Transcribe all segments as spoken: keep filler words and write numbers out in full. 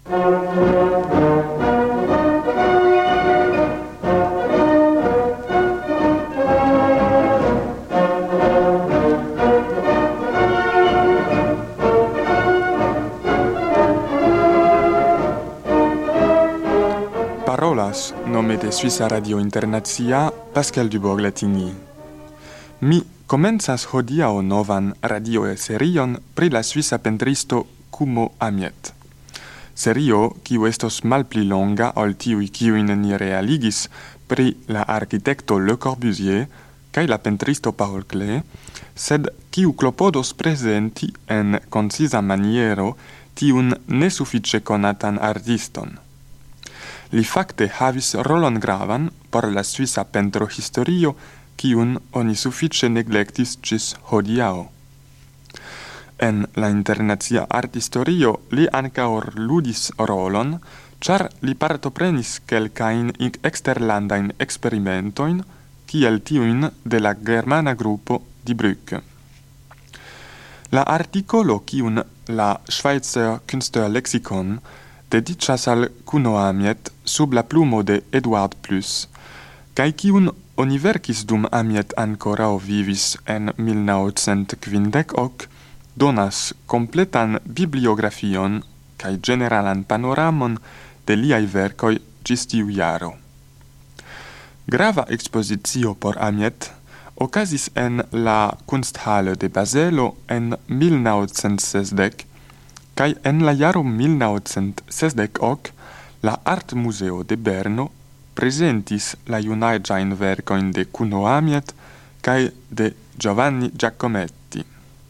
Parolas nome de Suissa Radio Internacia Pascal Dubourg-Latigny. Mi komencas hodiaŭ novan radio-serion pri la Suissa pentristo Kuno Amiet. Serio kiu estos malpli longa ol tiuj kiujn ni realigis pri la arkitekto Le Corbusier kaj la pentristo Paul Klee, sed kiu klopodos prezenti en konciza maniero tiun nesufiĉe konatan artiston. Li fakte havis rolon gravan por la Suissa pentrohistorio, kiun oni sufiĉe neglektis ĝis hodiaŭ. En la internacia arthistorio li ankaŭ ludis rolon, ĉar li partoprenis kelkajn eksterlandajn eksperimentojn, kiel tiujn de la germana grupo Die Brücke. La artikolo, kiun la Schweizer Künstlerlexikon dediĉas al Kuno Amiet sub la plumo de Eduard Plus, kaj kiun oni verkis dum Amiet ankoraŭ vivis en mil naŭcent kvindek ok, donas kompletan bibliografion kaj ĝeneralan panoramon de liaj verkoj ĝis tiu jaro. Grava ekspozicio por Amiet okazis en la Kunsthalle de Bazelo en mil naŭcent sesdek, kaj en la jaro mil naŭcent sesdek ok la Artmuseo de Berno prezentis la junaĝajn verkojn de Kuno Amiet kaj de Giovanni Giacometti.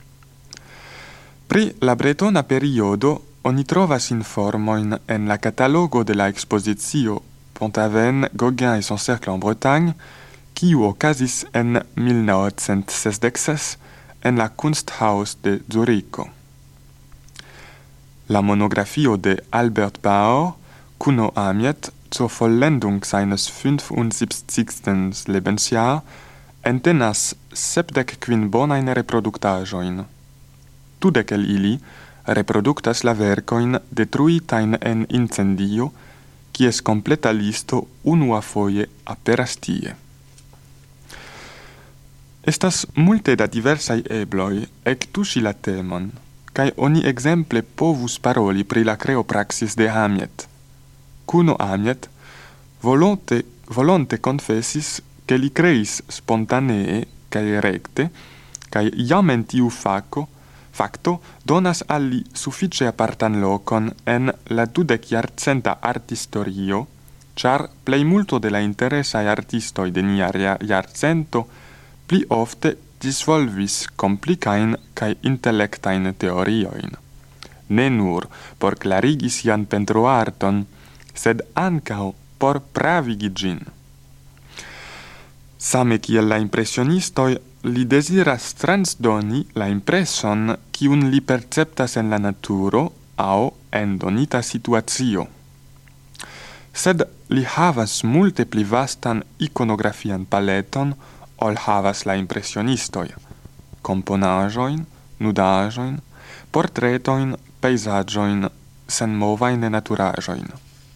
Pri la bretona periodo oni trovas informojn en la catalogo de la expozicio Pont-Aven, Gauguin et son cercle en Bretagne, kiu okazis en mil naŭcent sesdek ses en la Kunsthaus de Zuricho. La monografio de Albert Bauer, Kuno Amiet, zur Vollendung seines fünfundsiebzigsten Lebensjahr, entenas sepdek kvin bonajn reproduktaĵojn. Dudek el ili reproduktas la verkojn detruitajn en incendio, kies kompleta listo unuafoje aperas tie. Estas multe da diversaj ebloj ektuŝi la temon, kaj oni ekzemple povus paroli pri la kreopraxis de Amiet. Kuno Amiet volonte, volonte confesis ke li kreis spontanee kaj rekte, kaj jam en tiu fako, fakto donas al li sufiĉe apartan lokon en la dudekjarcenta arthistorio, ĉar plejmulto de la interesaj artistoj de nia jarcento pli ofte disvolvis komplikajn kaj intelektajn teoriojn. Ne nur por klarigi sian pentroarton, sed ankaŭ por pravigi ĝin. Same kiel la impresionistoj, li deziras transdoni la impreson, kiun li perceptas en la naturo aŭ en donita situacio. Sed li havas multe pli vastan ikonografian paleton ol havas la impresionistoj, komponaĵojn, nudaĵojn, portretojn, pejzaĝojn, senmovajn naturaĵojn.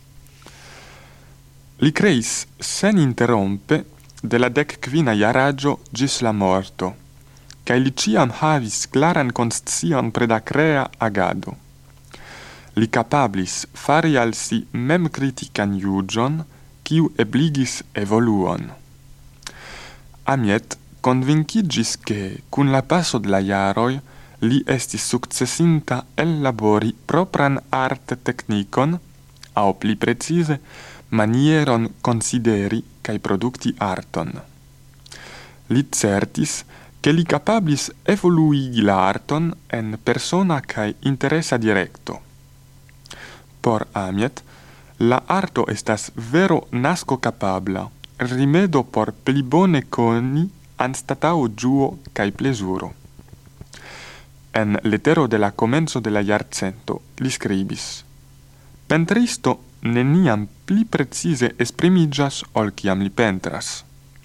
Li kreis seninterrompe de la dekkvina jaraĝo ĝis la morto, kaj li ĉiam havis klaran konscion pri la krea agado. Li kapablis fari al si memkritikan juĝon, kiu ebligis evoluon. Amiet konvinkigis ke kun la paso de la jaroj li estis sukcesinta ellabori propran art-teknikon, aŭ pli precize manieron konsideri kaj produkti arton. Li certis ke li kapablis evoluigi la arton en persona kaj interesa direkto. Por Amiet, la arto estas vero nasko kapabla, rimedo por pli bone koni anstataŭ ĝuo kaj plezuro. En letero de la komenco de la jarcento li skribis: Pentristo neniam pli precize esprimiĝas ol kiam li pentras.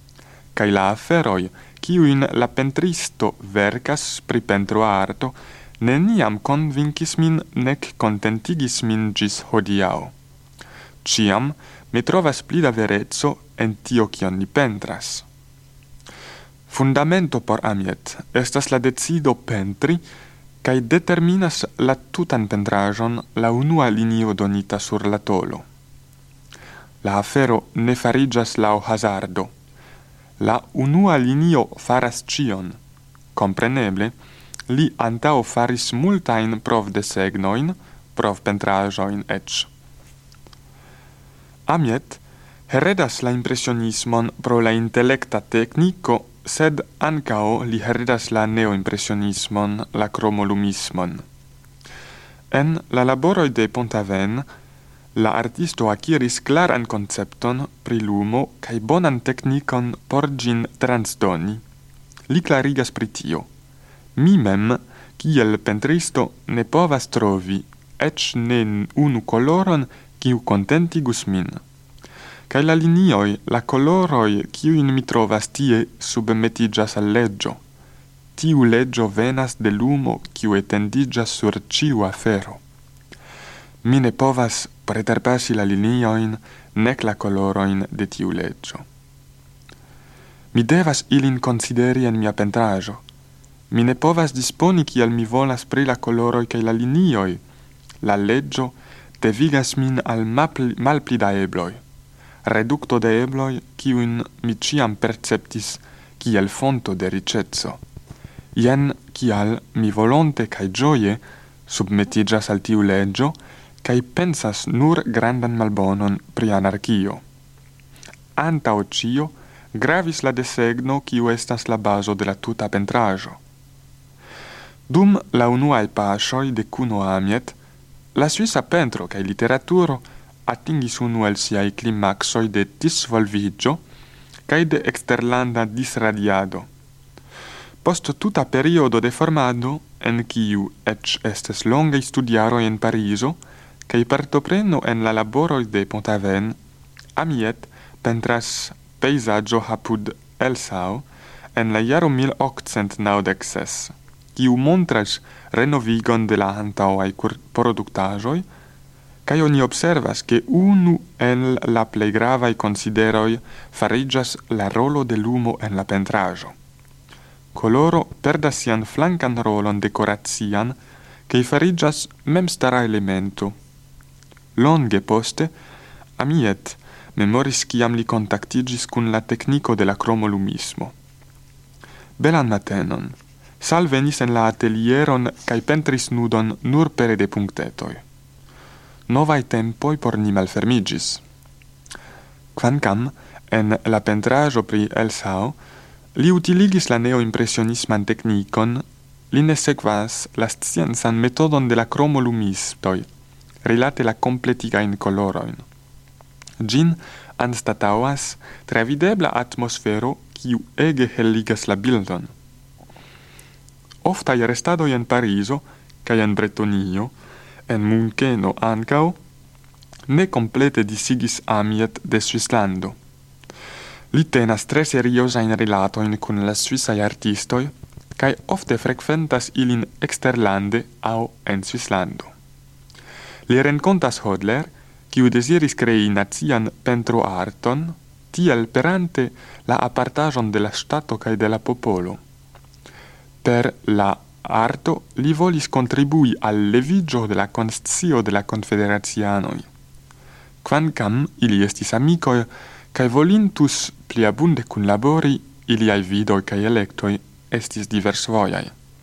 Kaj la aferoj, kiujn la pentristo verkas pri pentroarto, neniam convincis min nec contentigis min gis hodiau. Ciam mi trovas pli da verezzo en tio cion li pentras. Fundamento por Amiet estas la decido pentri kai determinas la tutan pentrajon la unua linio donita sur la tolo. La afero ne farigas lau hazardo. La unua linio faras cion. Compreneble, li antao faris multain prov desegnoin, prov pentrajoin ec. Amiet heredas la impressionismon pro la intellecta tecnico, sed ancao li heredas la neoimpressionismon, la cromolumismon. En la laboroi de Pont-Aven, la artisto acquiris claran concepton pri lumo cae bonan technicon por gin transdoni. Li clarigas pri tio. Mi mem, kiel pentristo, ne povas trovi, ec ne unu coloron, kiu contentigus min. Cae la linioi, la coloroi, kiuin mi trovas tie, submetigas al leggio. Tiu leggio venas de lumo, kiu etendigas sur ciu afero. Mi ne povas preterpassi la linioin, nec la coloroin de tiu leggio. Mi devas ilin consideri en mia pentrajo. Mi ne povas disponi kiel mi volas pri la coloroi cae la linioi. La leggio devigas min al malpli da ebloi. Reducto de ebloi, kiuin mi ciam perceptis kiel fonto de ricezzo. Ien kial mi volonte cae gioie submetigas al tiu leggio, cae pensas nur grandan malbonon pri anarchio. Antao cio, gravis la desegno kiu estas la baso de la tuta pentrajo. Dum la unuae pasoi de Kuno Amiet, la suissa pentro cae literaturo atingis unu el siai climaxoi de disvolvigio cae de exterlanda disradiado. Post tuta periodo de formado, en kiu ec estes longei studiaroi en Pariso, cae partopreno en la laboroi de Pont-Aven, Amiet pentras peisaggio apud Elsau en la jaro mil octcent naŭdek ses, kiu montras renovigon de la antaŭaj produktaĵoj, kaj oni observas ke unu el la plej gravaj konsideroj fariĝas la rolo de lumo en la pentraĵo. Koloro perdas sian flankan rolon dekoracian, kaj fariĝas memstara elemento. Longe poste, Amiet memoris kiam li contactigis kun la tecnico de la cromolumismo. Belan matenon. Sal venis en la atelieron cae pentris nudon nur pere de punctetoi. Novai tempoi por ni malfermigis. Quancam, en la pentrajo pri Elsau, li utiligis la neoimpressionisman technicon, li ne sekvas la scienzan metodon de la cromolumistoi, rilate la completigain coloroin. Gin anstatauas travidebla atmosfero kiu ege helligas la bildon. Oftai restadoi en Pariso, cae en Bretonio, en Munkeno ancao, ne complete disigis Amiet de Svislando. Li tenas tre seriosain relatoin kun la Swissai artistoi, cae ofte frequentas ilin exterlande au en Svislando. Li rencontas Hodler, kiu desiris crei nazian pentro arton, tiel perante la apartajon de la stato cae de la popolo. Per la arto li volis contribui al levigio de la conscio de la confederazianoi. Quancam ili estis amicoi, cae volintus pli abunde cun labori, iliai vidoi cae electoi estis divers voiai.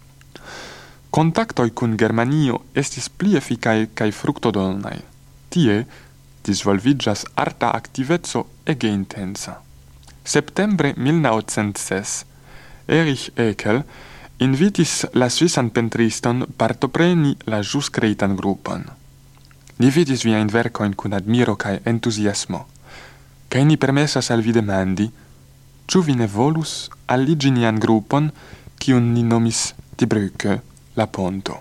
Contactoi cun Germanio estis pli efficae cae fructodonai. Tie disvolvigas arta activezzo ege intensa. Septembre mil naŭcent ses, Erich Ekel invitis la Swissan pentriston partopreni la jus creitan grupon. Ni vidis viajn verkojn kun admiro kaj entuziasmo, kaj ni permesas al vi demandi, ĉu vi ne volus alligi nian grupon, kiun ni nomis Die Brücke, la ponto.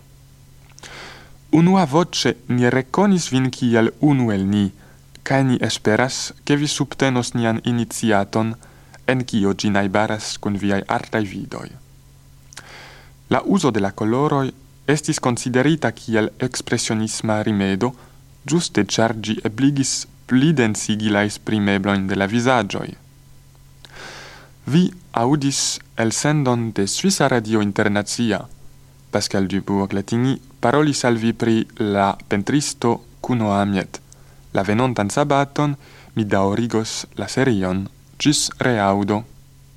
Unua voce ni reconis vin kiel unu el ni, cae ni esperas che vi subtenos nian iniciaton en kio gi najbaras kun viaj artaj vidoj. La uzo de la coloroj estis considerita kiel expressionisma rimedo, giuste char gi ebligis pli densigi la esprimebloin de la visagioi. Vi audis el sendon de Suissa Radio Internazia. Pascal Dubourg-Latini parolis al vi pri la pentristo Kuno Amiet. La venontan sabaton mi daurigos la serion. Gis reaudo.